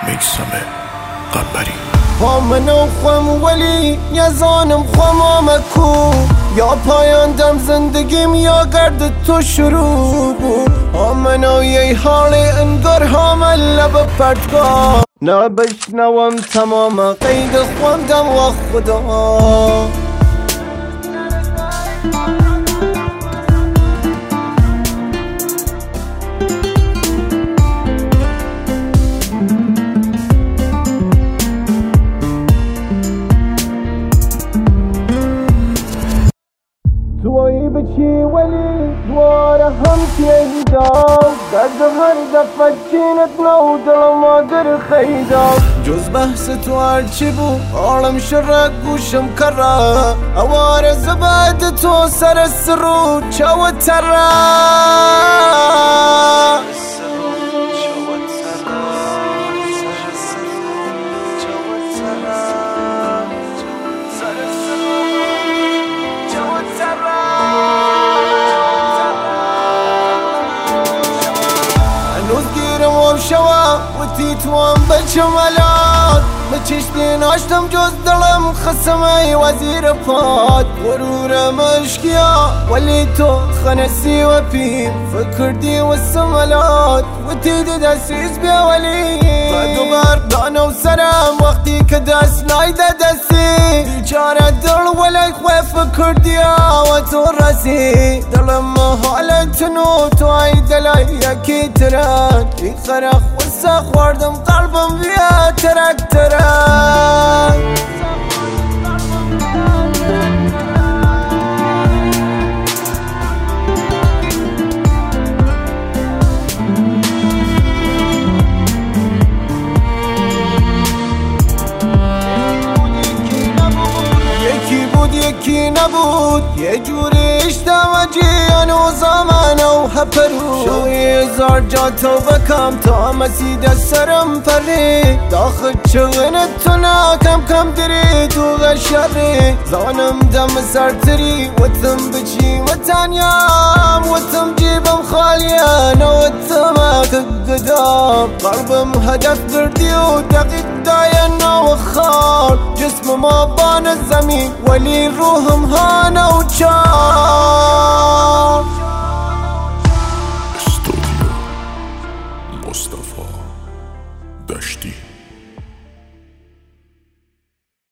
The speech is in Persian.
میثم قنبری. منو خوام ولی یزانم خوام مکو، یا پایاندم زندگیم یا گرد تو شروع بود. منو یه حال انگار حامل لب پرتگاه، نبشنوم تمام قید خواندم و خدا. تویی بچی ولی دواره هم تیدم، درد هر دفعه چینت نو دلم آگر خیدم. جز بحث تو هرچی بود عالم شرک گوشم کرا، اوار زباد تو سر سرو چو ترا. شوا و تیتوان بجملات، مچشتی ناشتم جز دلم خسمه وزیر پاد. غرور مشکیا ولی تو خنسی و پیم، فکردی و سملات و تیدی دستیز بیا ولی. دوبار دانا و سرم وقتی که دست نایده دستی، بیچاره دل ولی خواه فکردی و تو رسی. دلم حالتنو تو ای دلای یکی ترک، ای خرخ و سخوردم قلبم بیا ترک ترک. یکی نبود یه جوری اشتواجی انو زمان و هپرو. شوی هزار جا توبه کم تا مسید سرم پری، داخل چغنتونا کم کم دری تو غشری. زانم دم سرتری وطم بچی وطنیام، وطم جیبم خالیان وطم اک قدام. قلبم هدف دردی و دقیق داین و خار، جسم ما بان زمین ولی روحم هانا و چار.